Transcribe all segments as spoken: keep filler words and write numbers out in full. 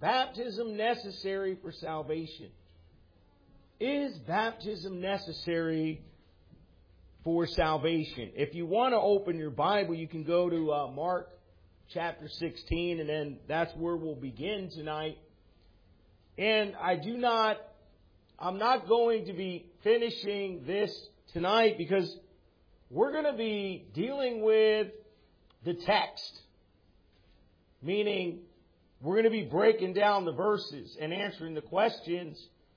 baptism necessary for salvation? Is baptism necessary for salvation? If you want to open your Bible, you can go to uh, Mark chapter sixteen, and then that's where we'll begin tonight. And I do not, I'm not going to be finishing this tonight because we're going to be dealing with the text. Meaning, we're going to be breaking down the verses and answering the questions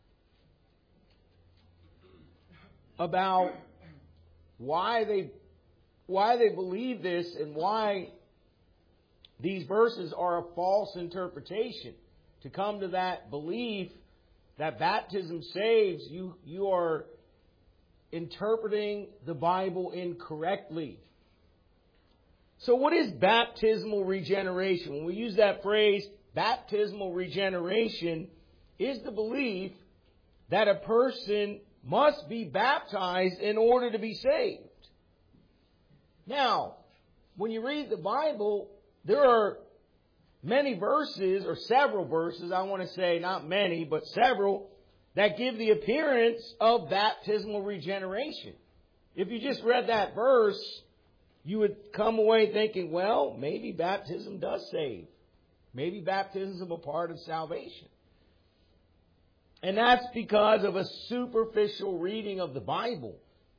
about why they why they believe this and why these verses are a false interpretation. To come to that belief that baptism saves, you you are interpreting the Bible incorrectly. So what is baptismal regeneration? When we use that phrase, baptismal regeneration is the belief that a person must be baptized in order to be saved. Now, when you read the Bible, there are many verses, or several verses, I want to say not many, but several, that give the appearance of baptismal regeneration. If you just read that verse, you would come away thinking, well, maybe baptism does save. Maybe baptism is a part of salvation. And that's because of a superficial reading of the Bible.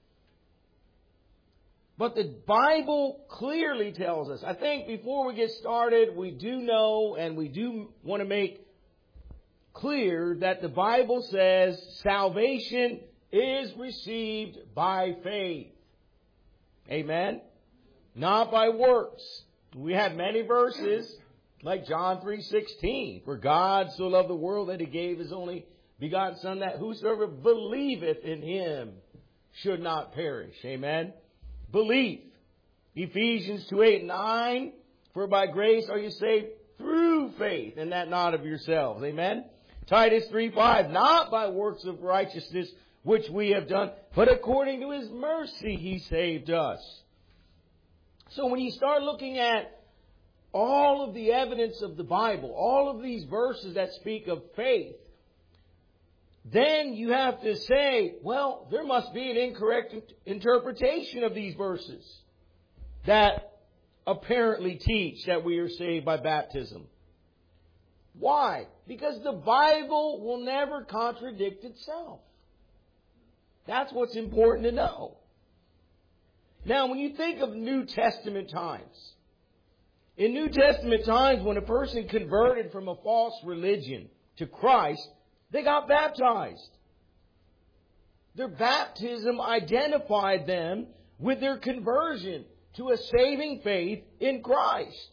But the Bible clearly tells us, I think before we get started, we do know and we do want to make clear that the Bible says salvation is received by faith. Amen? Not by works. We have many verses like John three sixteen. For God so loved the world that He gave His only begotten Son, that whosoever believeth in Him should not perish. Amen? Belief. Ephesians two eight and nine. For by grace are you saved through faith, and that not of yourselves. Amen? Titus three five. Not by works of righteousness which we have done, but according to His mercy He saved us. So when you start looking at all of the evidence of the Bible, all of these verses that speak of faith, then you have to say, well, there must be an incorrect interpretation of these verses that apparently teach that we are saved by baptism. Why? Because the Bible will never contradict itself. That's what's important to know. Now, when you think of New Testament times, in New Testament times, when a person converted from a false religion to Christ, they got baptized. Their baptism identified them with their conversion to a saving faith in Christ.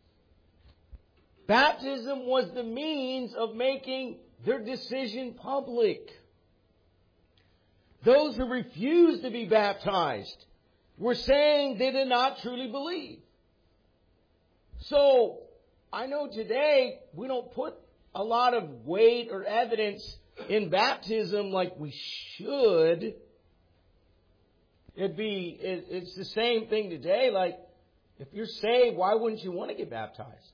Baptism was the means of making their decision public. Those who refused to be baptized were saying they did not truly believe. So, I know today we don't put a lot of weight or evidence in baptism like we should. It'd be, it, it's the same thing today. Like, if you're saved, why wouldn't you want to get baptized?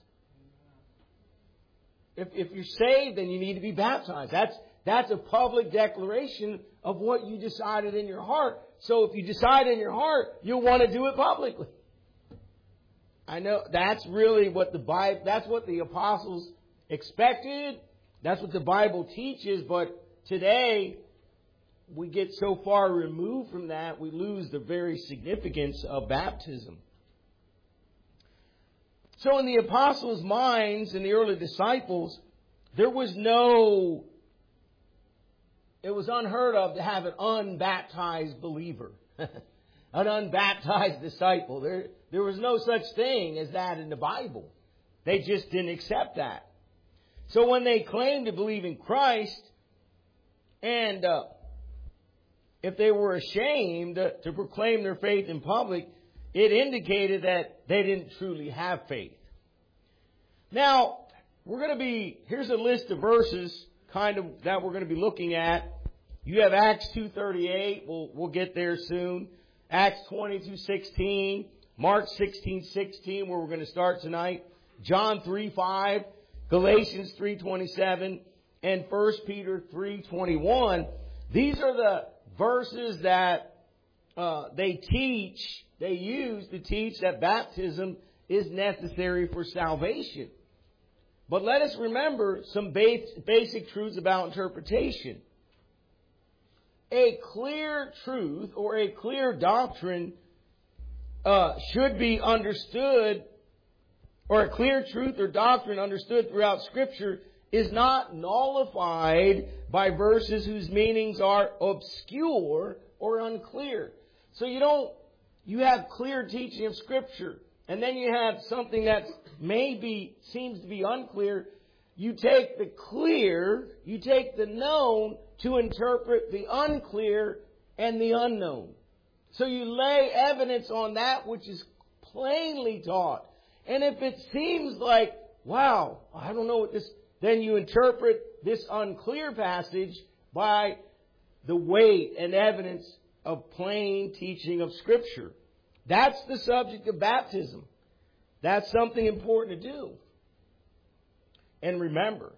If, if you're saved, then you need to be baptized. That's, that's a public declaration of what you decided in your heart. So if you decide in your heart, you'll want to do it publicly. I know that's really what the Bible, that's what the apostles expected. That's what the Bible teaches. But today, we get so far removed from that, we lose the very significance of baptism. So in the apostles' minds, in the early disciples, there was no, it was unheard of to have an unbaptized believer. An unbaptized disciple. There, there was no such thing as that in the Bible. They just didn't accept that. So when they claimed to believe in Christ, and uh, if they were ashamed to proclaim their faith in public, it indicated that they didn't truly have faith. Now, we're going to be, here's a list of verses kind of that we're going to be looking at. You have Acts two thirty-eight. We'll, we'll get there soon. Acts twenty-two sixteen. Mark sixteen sixteen, where we're going to start tonight. John three five. Galatians three twenty-seven, and First Peter three twenty-one. These are the verses that uh, they teach, they use to teach that baptism is necessary for salvation. But let us remember some basic truths about interpretation. A clear truth or a clear doctrine uh, should be understood, or a clear truth or doctrine understood throughout Scripture is not nullified by verses whose meanings are obscure or unclear. So you don't, you have clear teaching of Scripture, and then you have something that maybe seems to be unclear. You take the clear, you take the known to interpret the unclear and the unknown. So you lay evidence on that which is plainly taught. And if it seems like, wow, I don't know what this, then you interpret this unclear passage by the weight and evidence of plain teaching of Scripture. That's the subject of baptism. That's something important to do. And remember.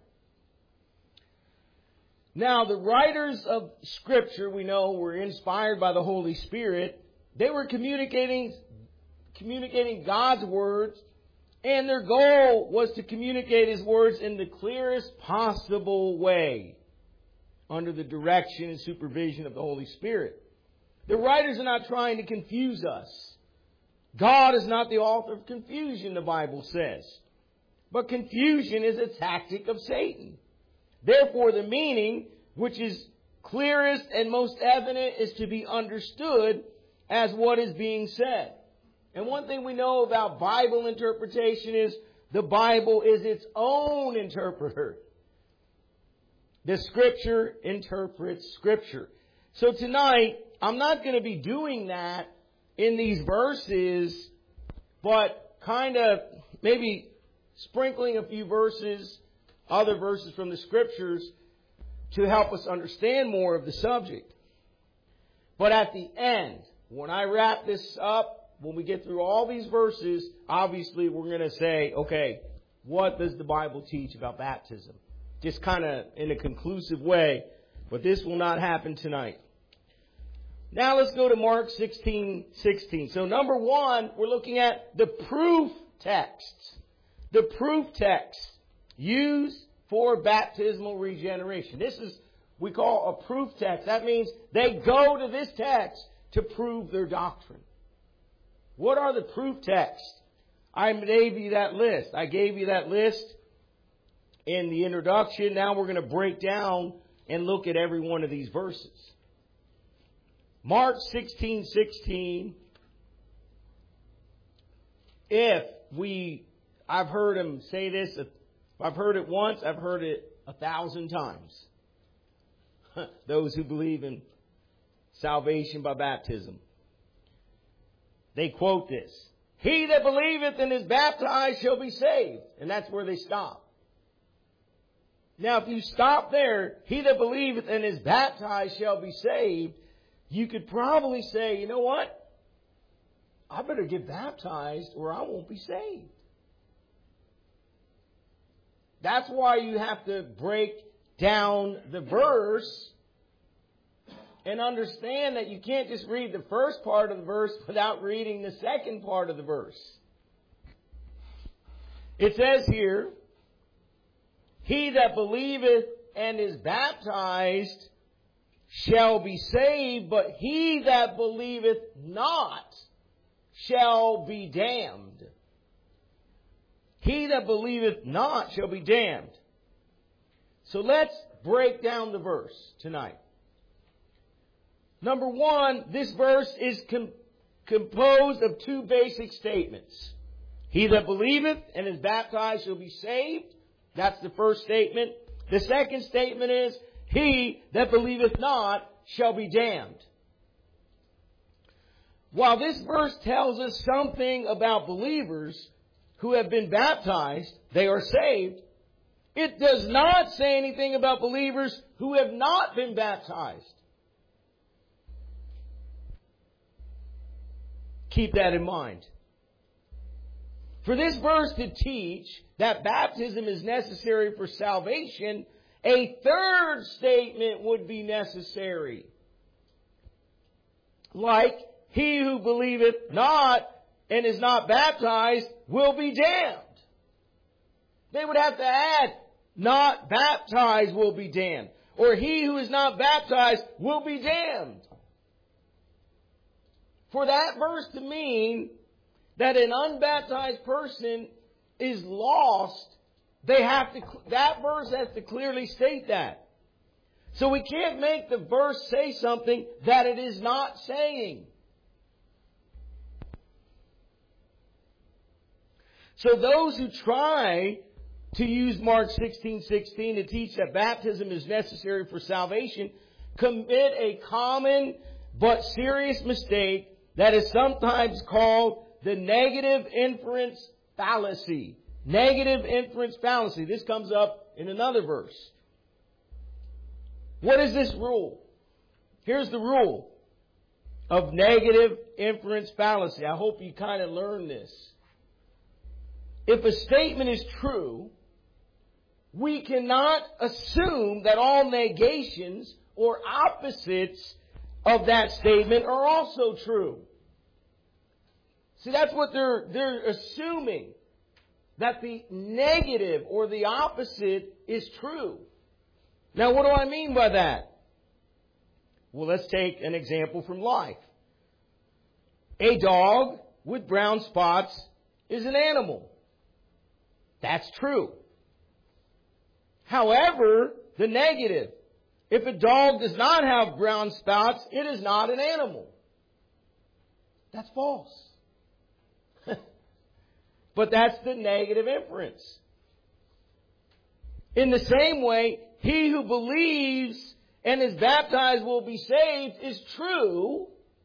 Now, the writers of Scripture, we know, were inspired by the Holy Spirit. They were communicating, communicating God's words, and their goal was to communicate His words in the clearest possible way under the direction and supervision of the Holy Spirit. The writers are not trying to confuse us. God is not the author of confusion, the Bible says. But confusion is a tactic of Satan. Therefore, the meaning, which is clearest and most evident, is to be understood as what is being said. And one thing we know about Bible interpretation is the Bible is its own interpreter. The Scripture interprets Scripture. So tonight, I'm not going to be doing that in these verses, but kind of maybe sprinkling a few verses, other verses from the Scriptures to help us understand more of the subject. But at the end, when I wrap this up, when we get through all these verses, obviously we're going to say, okay, what does the Bible teach about baptism? Just kind of in a conclusive way, but this will not happen tonight. Now let's go to Mark sixteen sixteen. So number one, we're looking at the proof texts. The proof text used for baptismal regeneration. This is, we call a proof text. That means they go to this text to prove their doctrine. What are the proof texts? I gave you that list. I gave you that list in the introduction. Now we're going to break down and look at every one of these verses. Mark sixteen sixteen. If we, I've heard him say this, if I've heard it once, I've heard it a thousand times. Those who believe in salvation by baptism. They quote this. He that believeth and is baptized shall be saved. And that's where they stop. Now if you stop there, he that believeth and is baptized shall be saved, you could probably say, you know what? I better get baptized or I won't be saved. That's why you have to break down the verse and understand that you can't just read the first part of the verse without reading the second part of the verse. It says here, he that believeth and is baptized shall be saved, but he that believeth not shall be damned. He that believeth not shall be damned. So let's break down the verse tonight. Number one, this verse is com- composed of two basic statements. He that believeth and is baptized shall be saved. That's the first statement. The second statement is, he that believeth not shall be damned. While this verse tells us something about believers who have been baptized, they are saved, it does not say anything about believers who have not been baptized. Keep that in mind. For this verse to teach that baptism is necessary for salvation, a third statement would be necessary. Like, he who believeth not and is not baptized will be damned. They would have to add, not baptized will be damned. Or he who is not baptized will be damned. For that verse to mean that an unbaptized person is lost, they have to, that verse has to clearly state that. So we can't make the verse say something that it is not saying. So those who try to use Mark sixteen sixteen to teach that baptism is necessary for salvation commit a common but serious mistake that is sometimes called the negative inference fallacy. Negative inference fallacy. This comes up in another verse. What is this rule? Here's the rule of negative inference fallacy. I hope you kind of learn this. If a statement is true, we cannot assume that all negations or opposites of that statement are also true. See, that's what they're, they're assuming. That the negative or the opposite is true. Now, what do I mean by that? Well, let's take an example from life. A dog with brown spots is an animal. That's true. However, the negative, if a dog does not have brown spots, it is not an animal. That's false. But that's the negative inference. In the same way, he who believes and is baptized will be saved is true.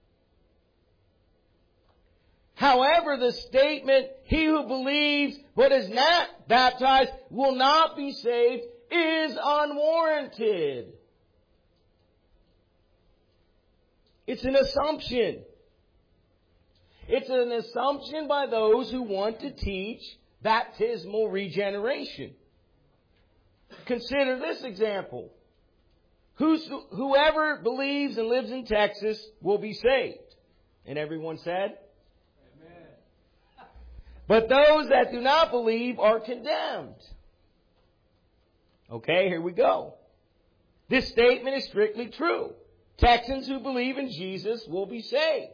However, the statement, he who believes but is not baptized will not be saved, is unwarranted. It's an assumption. It's an assumption by those who want to teach baptismal regeneration. Consider this example. Who's, whoever believes and lives in Texas will be saved. And everyone said? Amen. But those that do not believe are condemned. Okay, here we go. This statement is strictly true. Texans who believe in Jesus will be saved.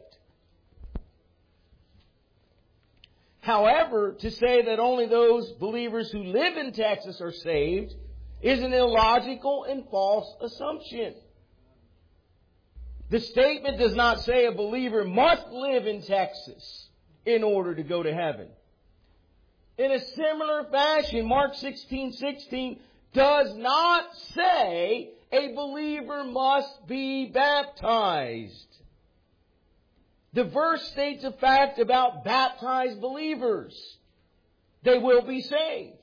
However, to say that only those believers who live in Texas are saved is an illogical and false assumption. The statement does not say a believer must live in Texas in order to go to heaven. In a similar fashion, Mark sixteen sixteen does not say a believer must be baptized. The verse states a fact about baptized believers. They will be saved.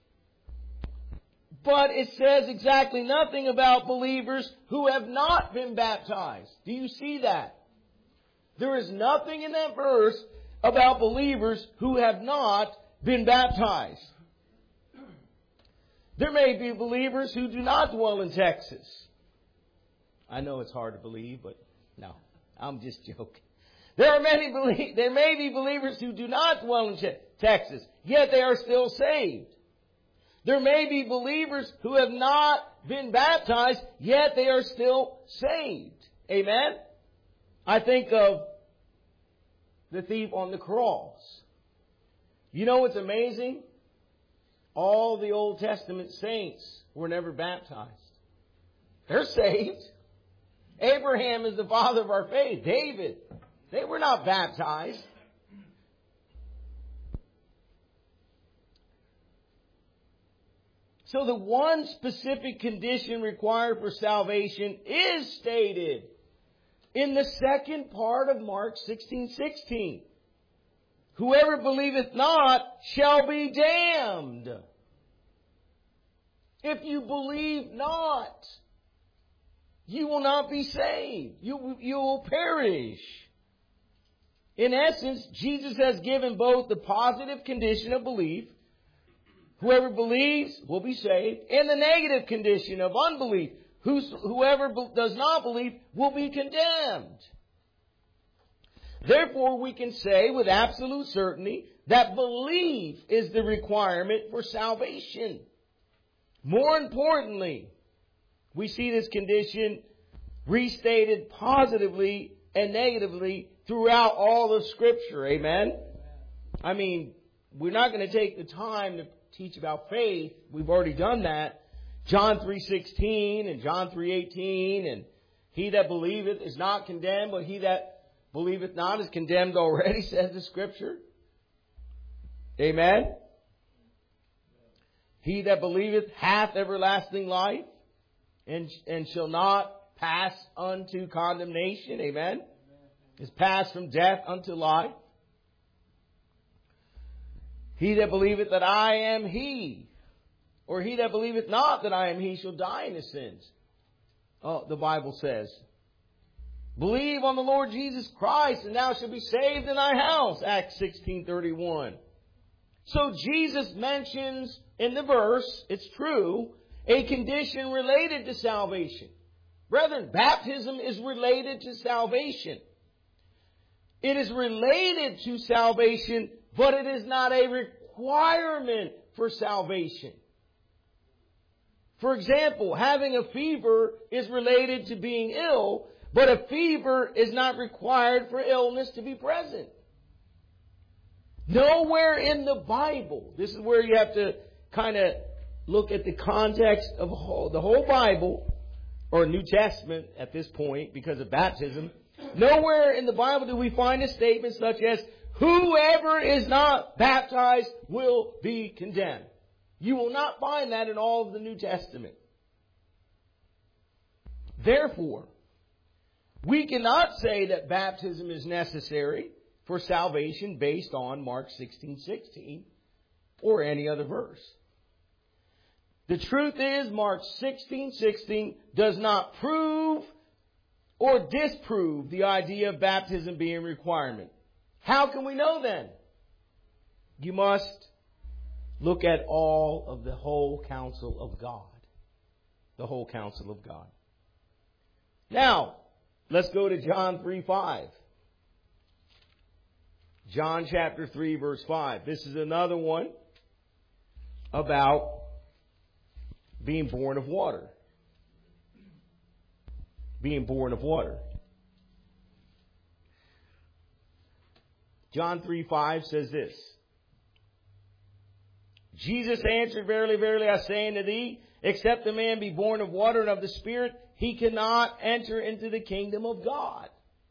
But it says exactly nothing about believers who have not been baptized. Do you see that? There is nothing in that verse about believers who have not been baptized. There may be believers who do not dwell in Texas. I know it's hard to believe, but no, I'm just joking. There are many belie- there may be believers who do not dwell in te- Texas, yet they are still saved. There may be believers who have not been baptized, yet they are still saved. Amen? I think of the thief on the cross. You know what's amazing? All the Old Testament saints were never baptized. They're saved. Abraham is the father of our faith. David, they were not baptized. So the one specific condition required for salvation is stated in the second part of Mark sixteen sixteen. Whoever believeth not shall be damned. If you believe not, you will not be saved. You, you will perish. In essence, Jesus has given both the positive condition of belief, whoever believes will be saved, and the negative condition of unbelief, whoever does not believe will be condemned. Therefore, we can say with absolute certainty that belief is the requirement for salvation. More importantly, we see this condition restated positively and negatively throughout all of Scripture. Amen? I mean, we're not going to take the time to teach about faith. We've already done that. John three sixteen and John three eighteen, and he that believeth is not condemned, but he that believeth not is condemned already, says the Scripture. Amen? He that believeth hath everlasting life, and, and shall not pass unto condemnation. Amen? Is passed from death unto life. He that believeth that I am He, or he that believeth not that I am He, shall die in his sins. Oh, the Bible says, believe on the Lord Jesus Christ, and thou shalt be saved in thy house. Acts sixteen thirty-one. So Jesus mentions in the verse, it's true, a condition related to salvation. Brethren, baptism is related to salvation. It is related to salvation, but it is not a requirement for salvation. For example, having a fever is related to being ill, but a fever is not required for illness to be present. Nowhere in the Bible, this is where you have to kind of look at the context of the whole Bible, or New Testament at this point, because of baptism. Nowhere in the Bible do we find a statement such as, whoever is not baptized will be condemned. You will not find that in all of the New Testament. Therefore, we cannot say that baptism is necessary for salvation based on Mark sixteen sixteen or any other verse. The truth is, Mark sixteen sixteen does not prove or disprove the idea of baptism being a requirement. How can we know then? You must look at all of the whole counsel of God. The whole counsel of God. Now, let's go to John three five. John chapter three verse five. This is another one about being born of water. Being born of water. John three five says this. Jesus answered, verily, verily, I say unto thee, except a man be born of water and of the Spirit, he cannot enter into the kingdom of God.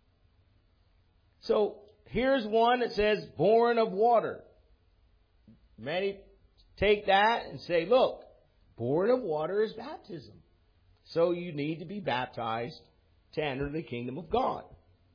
So, here's one that says, born of water. Many take that and say, look, born of water is baptism. So you need to be baptized to enter the kingdom of God.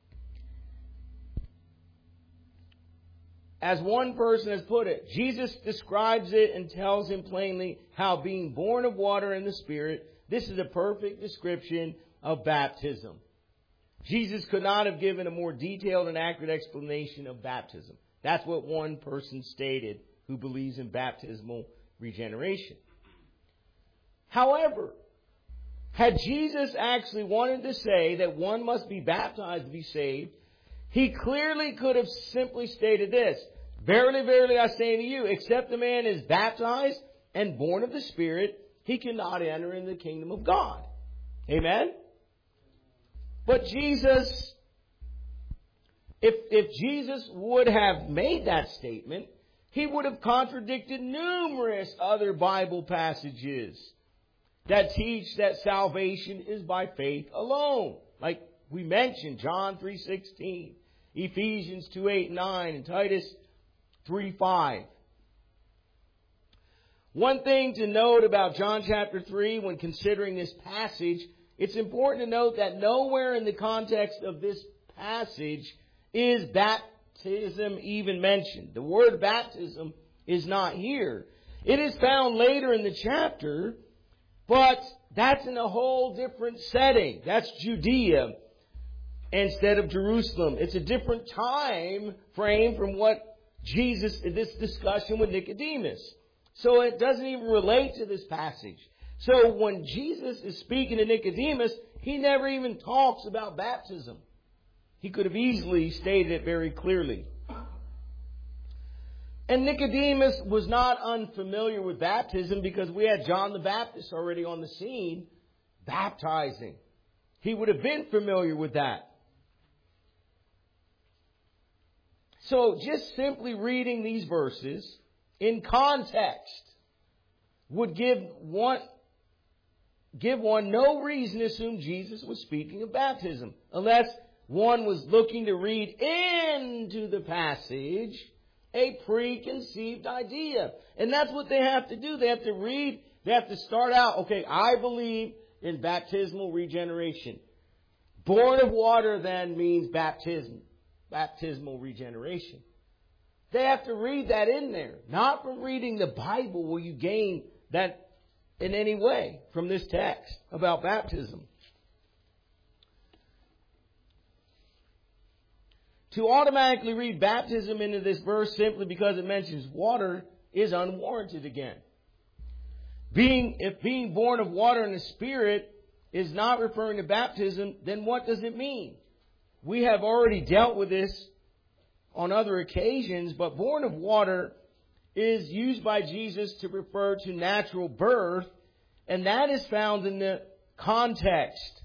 As one person has put it, Jesus describes it and tells him plainly how being born of water and the Spirit, this is a perfect description of baptism. Jesus could not have given a more detailed and accurate explanation of baptism. That's what one person stated who believes in baptismal regeneration. However, had Jesus actually wanted to say that one must be baptized to be saved, he clearly could have simply stated this, verily, verily, I say to you, except a man is baptized and born of the Spirit, he cannot enter in the kingdom of God. Amen? But Jesus, if, if Jesus would have made that statement, he would have contradicted numerous other Bible passages that teach that salvation is by faith alone. Like we mentioned, John three sixteen, Ephesians two eight nine, and Titus three five. One thing to note about John chapter three when considering this passage, it's important to note that nowhere in the context of this passage is baptism even mentioned. The word baptism is not here. It is found later in the chapter, but that's in a whole different setting. That's Judea. instead of Jerusalem. It's a different time frame from what Jesus, this discussion with Nicodemus. So it doesn't even relate to this passage. So when Jesus is speaking to Nicodemus, he never even talks about baptism. He could have easily stated it very clearly. And Nicodemus was not unfamiliar with baptism because we had John the Baptist already on the scene baptizing. He would have been familiar with that. So just simply reading these verses in context would give one, give one no reason to assume Jesus was speaking of baptism, unless one was looking to read into the passage a preconceived idea. And that's what they have to do. They have to read, they have to start out, okay, I believe in baptismal regeneration. Born of water then means baptism, baptismal regeneration. They have to read that in there. Not from reading the Bible will you gain that in any way from this text about baptism. To automatically read baptism into this verse simply because it mentions water is unwarranted again. Being, if being born of water and the Spirit is not referring to baptism, then what does it mean? We have already dealt with this on other occasions, but born of water is used by Jesus to refer to natural birth, and that is found in the context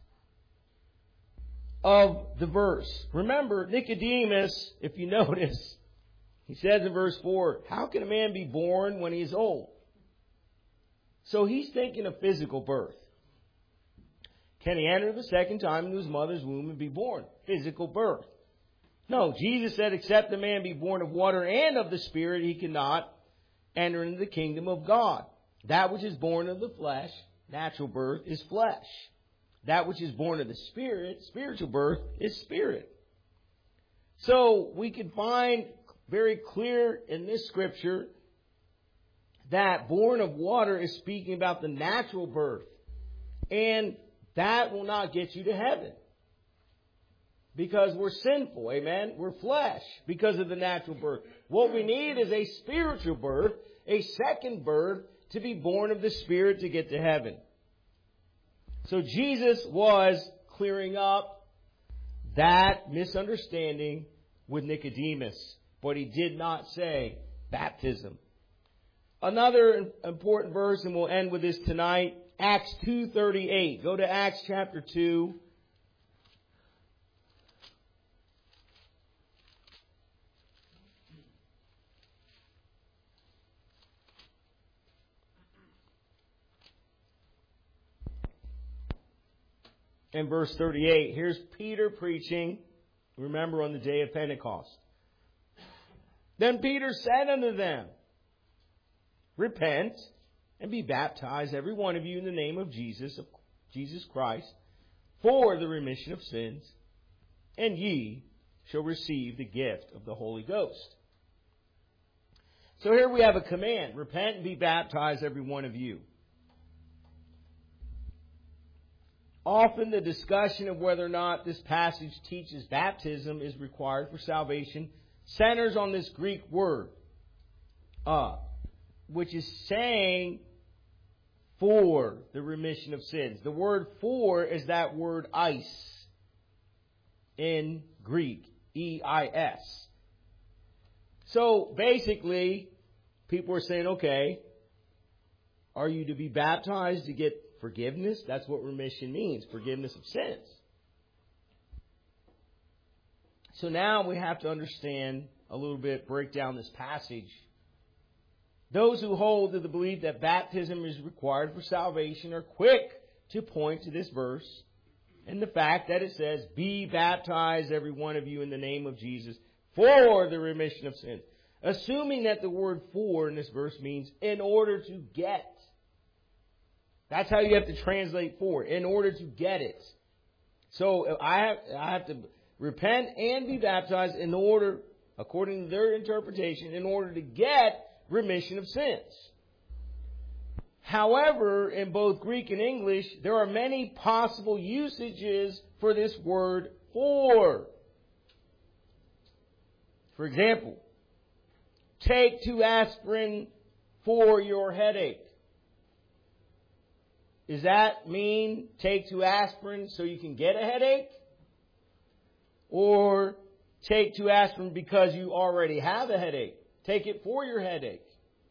of the verse. Remember, Nicodemus, if you notice, he says in verse four, how can a man be born when he is old? So he's thinking of physical birth. Can he enter the second time into his mother's womb and be born? Physical birth. No, Jesus said, except a man be born of water and of the Spirit, he cannot enter into the kingdom of God. That which is born of the flesh, natural birth, is flesh. That which is born of the Spirit, spiritual birth, is spirit. So we can find very clear in this scripture that born of water is speaking about the natural birth. And that will not get you to heaven. Because we're sinful, amen? We're flesh because of the natural birth. What we need is a spiritual birth, a second birth, to be born of the Spirit to get to heaven. So Jesus was clearing up that misunderstanding with Nicodemus, but he did not say baptism. Another important verse, and we'll end with this tonight, Acts two thirty-eight. Go to Acts chapter two. In verse thirty-eight, here's Peter preaching, remember, on the day of Pentecost. Then Peter said unto them, repent and be baptized, every one of you, in the name of Jesus, of Jesus Christ, for the remission of sins, and ye shall receive the gift of the Holy Ghost. So here we have a command, repent and be baptized, every one of you. Often the discussion of whether or not this passage teaches baptism is required for salvation centers on this Greek word, uh, which is saying for the remission of sins. The word for is that word eis in Greek, E I S. So basically, people are saying, okay, are you to be baptized to get forgiveness? That's what remission means, forgiveness of sins. So now we have to understand a little bit, break down this passage. Those who hold to the belief that baptism is required for salvation are quick to point to this verse and the fact that it says, be baptized, every one of you, in the name of Jesus for the remission of sins. Assuming that the word for in this verse means in order to get. That's how you have to translate for, in order to get it. So I have, I have to repent and be baptized in order, according to their interpretation, in order to get remission of sins. However, in both Greek and English, there are many possible usages for this word for. For example, take two aspirin for your headache. Does that mean take two aspirin so you can get a headache? Or take two aspirin because you already have a headache? Take it for your headache.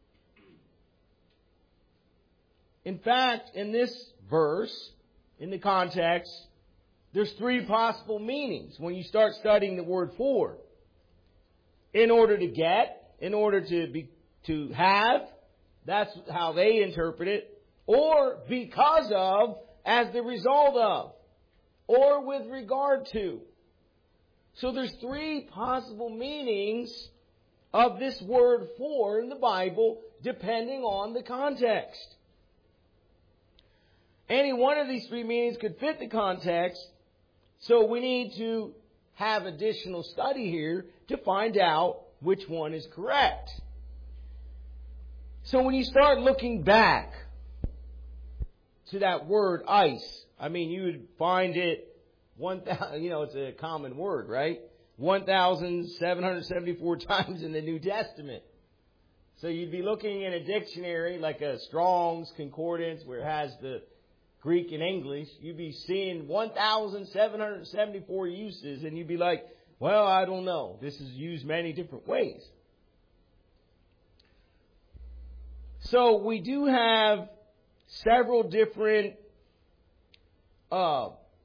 In fact, in this verse, in the context, there's three possible meanings when you start studying the word for. In order to get, in order to be, to have, that's how they interpret it. Or because of, as the result of, or with regard to. So there's three possible meanings of this word for in the Bible, depending on the context. Any one of these three meanings could fit the context, so we need to have additional study here to find out which one is correct. So when you start looking back to that word ice, I mean, you would find it one thousand, you know, it's a common word, right? one thousand seven hundred seventy-four times in the New Testament. So you'd be looking in a dictionary like a Strong's Concordance where it has the Greek and English. You'd be seeing one thousand seven hundred seventy-four uses and you'd be like, well, I don't know. This is used many different ways. So we do have several different uh,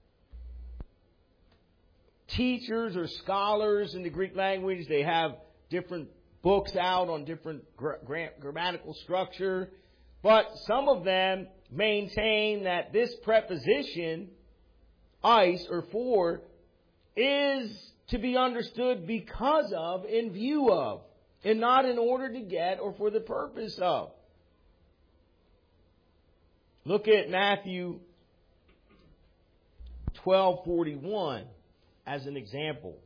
teachers or scholars in the Greek language. They have different books out on different gra- gra- grammatical structure. But some of them maintain that this preposition, ice or for, is to be understood because of, in view of, and not in order to get or for the purpose of. Look at Matthew twelve forty-one as an example.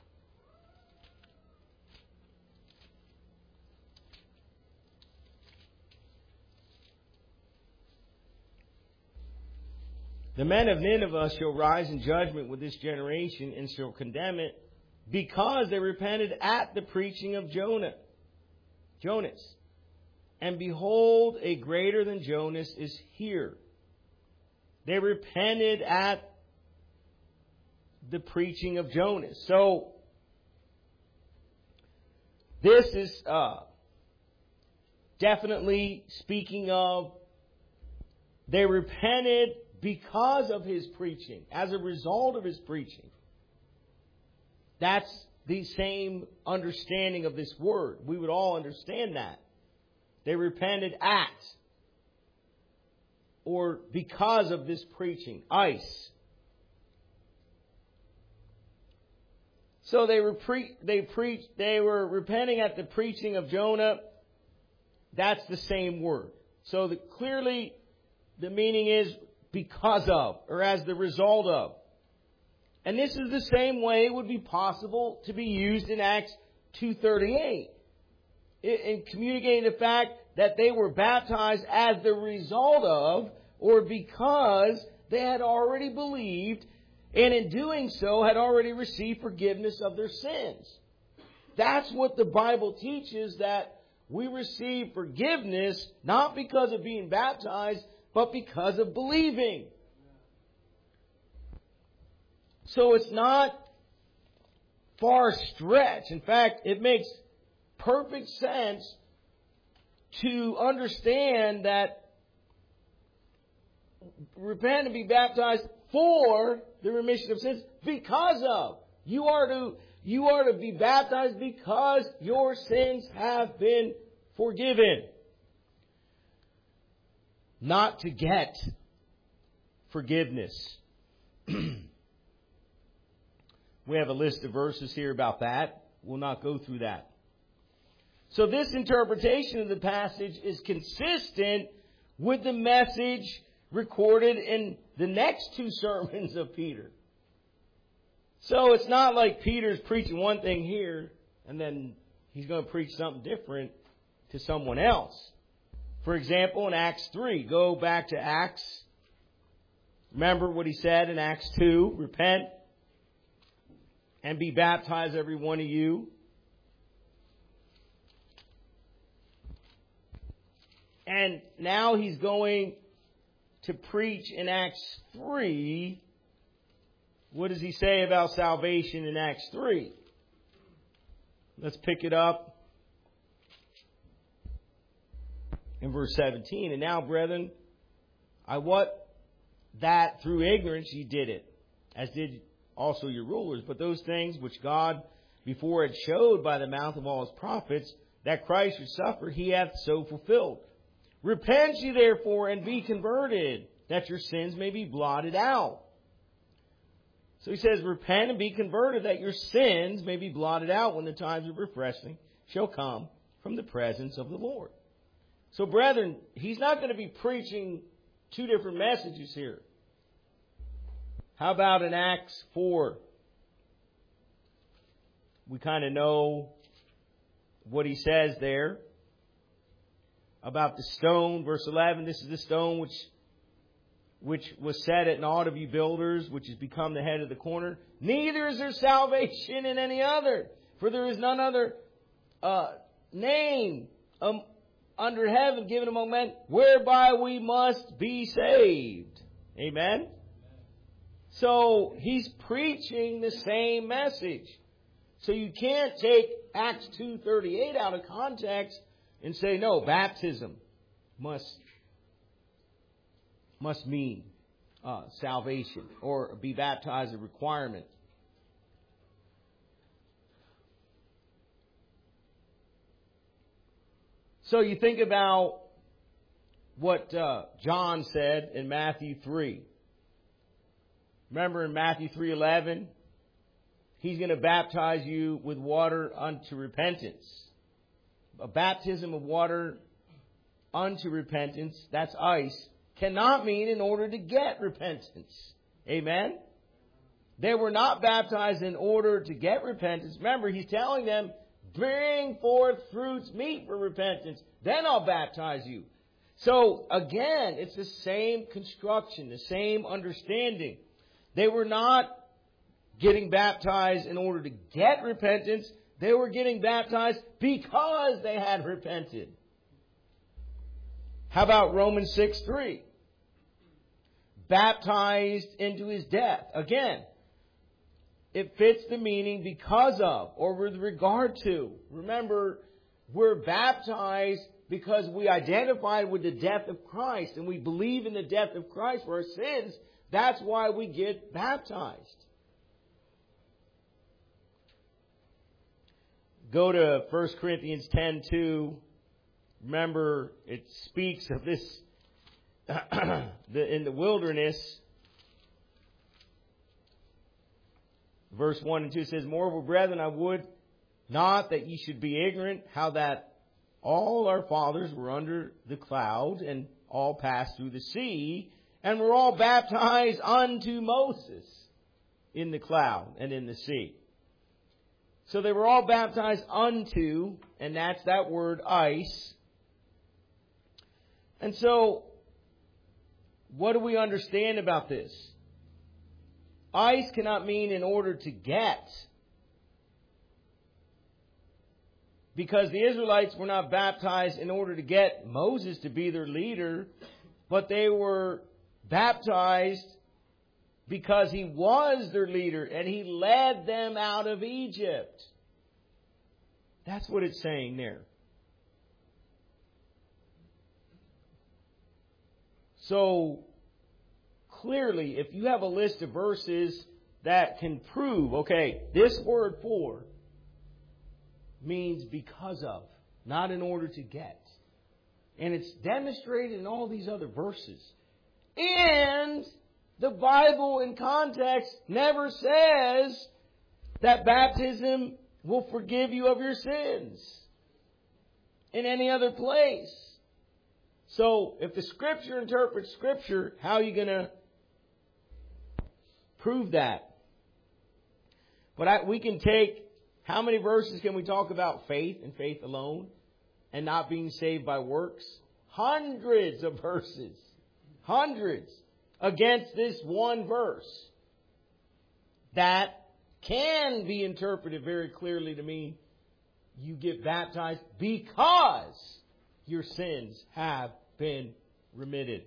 The men of Nineveh shall rise in judgment with this generation and shall condemn it because they repented at the preaching of Jonah, Jonas. And behold, a greater than Jonas is here. They repented at the preaching of Jonas. So, this is uh, definitely speaking of they repented because of his preaching, as a result of his preaching. That's the same understanding of this word. We would all understand that. They repented at, or because of this preaching, ice. So they were pre- they preached, they were repenting at the preaching of Jonah. That's the same word. So the, clearly the meaning is because of, or as the result of. And this is the same way it would be possible to be used in Acts two thirty-eight. In communicating the fact that they were baptized as the result of, or because they had already believed, and in doing so had already received forgiveness of their sins. That's what the Bible teaches, that we receive forgiveness not because of being baptized, but because of believing. So it's not far stretch. In fact, it makes perfect sense to understand that repent and be baptized for the remission of sins because of. You are to, you are to be baptized because your sins have been forgiven. Not to get forgiveness. We have a list of verses here about that. We'll not go through that. So this interpretation of the passage is consistent with the message recorded in the next two sermons of Peter. So it's not like Peter's preaching one thing here and then he's going to preach something different to someone else. For example, in Acts three, go back to Acts. Remember what he said in Acts two, repent and be baptized, every one of you. And now he's going to preach in Acts three. What does he say about salvation in Acts three? Let's pick it up in verse seventeen. And now, brethren, I wot that through ignorance ye did it, as did also your rulers. But those things which God before had showed by the mouth of all his prophets, that Christ should suffer, he hath so fulfilled. Repent ye therefore and be converted, that your sins may be blotted out. So he says, repent and be converted, that your sins may be blotted out when the times of refreshing shall come from the presence of the Lord. So brethren, he's not going to be preaching two different messages here. How about in Acts four? We kind of know what he says there about the stone. Verse eleven, this is the stone which which was set at naught of you builders, which has become the head of the corner. Neither is there salvation in any other, for there is none other uh, name um, under heaven given among men, whereby we must be saved. Amen? So he's preaching the same message. So you can't take Acts two thirty-eight out of context and say, no, baptism must must mean uh, salvation, or be baptized a requirement. So you think about what uh, John said in Matthew three. Remember in Matthew three eleven, he's going to baptize you with water unto repentance. A baptism of water unto repentance, that's ice, cannot mean in order to get repentance. Amen? They were not baptized in order to get repentance. Remember, he's telling them, bring forth fruits meet for repentance. Then I'll baptize you. So, again, it's the same construction, the same understanding. They were not getting baptized in order to get repentance. They were getting baptized because they had repented. How about Romans six three? Baptized into his death. Again, it fits the meaning because of, or with regard to. Remember, we're baptized because we identified with the death of Christ, and we believe in the death of Christ for our sins. That's why we get baptized. Go to First Corinthians ten two. Remember, it speaks of this the, in the wilderness. Verse one and two says, moreover, brethren, I would not that ye should be ignorant how that all our fathers were under the cloud, and all passed through the sea, and were all baptized unto Moses in the cloud and in the sea. So they were all baptized unto, and that's that word ice. And so, what do we understand about this? Ice cannot mean in order to get. Because the Israelites were not baptized in order to get Moses to be their leader, but they were baptized because he was their leader and he led them out of Egypt. That's what it's saying there. So, clearly, if you have a list of verses that can prove, okay, this word for means because of, not in order to get. And it's demonstrated in all these other verses. And the Bible in context never says that baptism will forgive you of your sins in any other place. So, if the Scripture interprets Scripture, how are you going to prove that? But I, we can take, how many verses can we talk about faith and faith alone and not being saved by works? Hundreds of verses. Hundreds against this one verse. That can be interpreted very clearly to mean you get baptized because your sins have been remitted.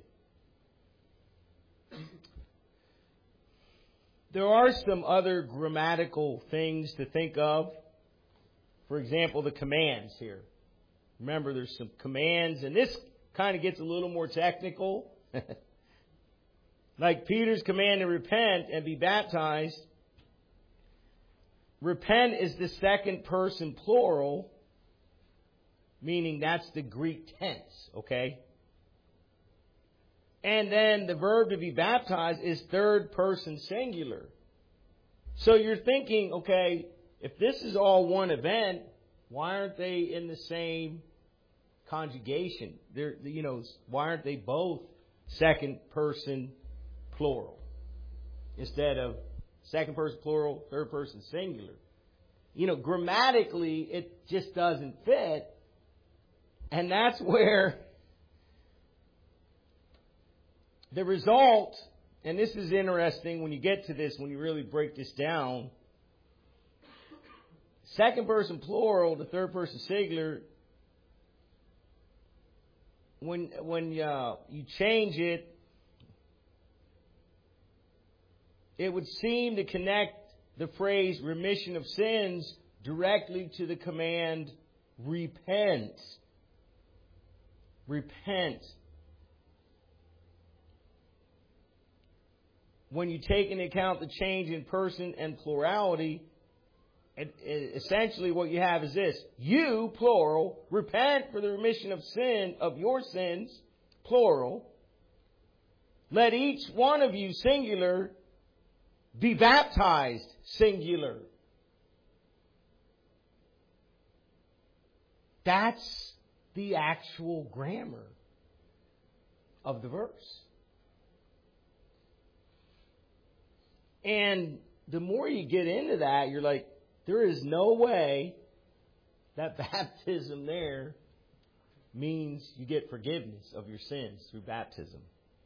There are some other grammatical things to think of. For example, the commands here. Remember, there's some commands, and this kind of gets a little more technical. Like Peter's command to repent and be baptized. Repent is the second person plural, meaning that's the Greek tense, okay? And then the verb to be baptized is third person singular. So you're thinking, okay, if this is all one event, why aren't they in the same conjugation? They're, you know, why aren't they both second person plural instead of second person plural, third person singular? You know, grammatically, it just doesn't fit. And that's where the result, and this is interesting when you get to this, when you really break this down, second person plural to third person singular, when when uh, you change it, it would seem to connect the phrase remission of sins directly to the command repent. Repent. When you take into account the change in person and plurality, it, it, essentially what you have is this. You, plural, repent for the remission of sin, of your sins, plural. Let each one of you, singular, be baptized, singular. That's the actual grammar of the verse. And the more you get into that, you're like, there is no way that baptism there means you get forgiveness of your sins through baptism.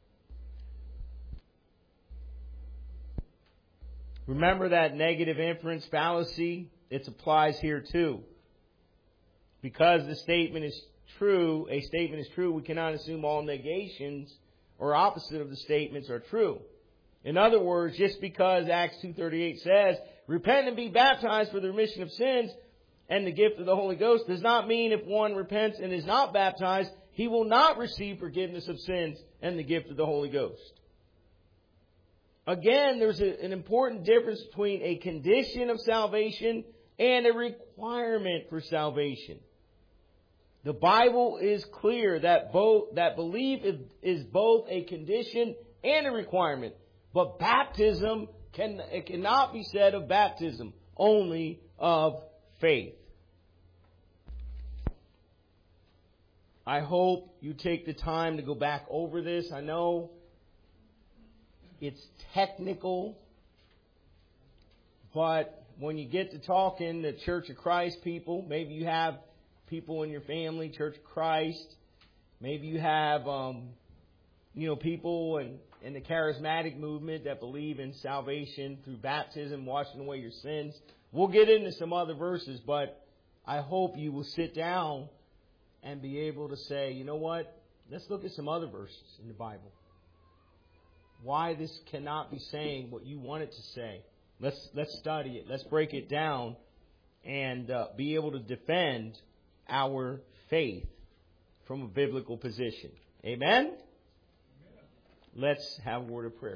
Remember that negative inference fallacy? It applies here too. Because the statement is true, a statement is true, we cannot assume all negations or opposite of the statements are true. In other words, just because Acts two thirty-eight says, repent and be baptized for the remission of sins and the gift of the Holy Ghost, does not mean if one repents and is not baptized, he will not receive forgiveness of sins and the gift of the Holy Ghost. Again, there's a, an important difference between a condition of salvation and a requirement for salvation. The Bible is clear that both that belief is, is both a condition and a requirement. But baptism can it cannot be said of baptism, only of faith. I hope you take the time to go back over this. I know it's technical, but when you get to talking to Church of Christ people, maybe you have people in your family, Church of Christ, maybe you have, um, you know, people in, in the charismatic movement that believe in salvation through baptism, washing away your sins. We'll get into some other verses, but I hope you will sit down and be able to say, you know what, let's look at some other verses in the Bible. Why this cannot be saying what you want it to say. Let's let's study it. Let's break it down and uh, be able to defend our faith from a biblical position. Amen? Amen. Let's have a word of prayer.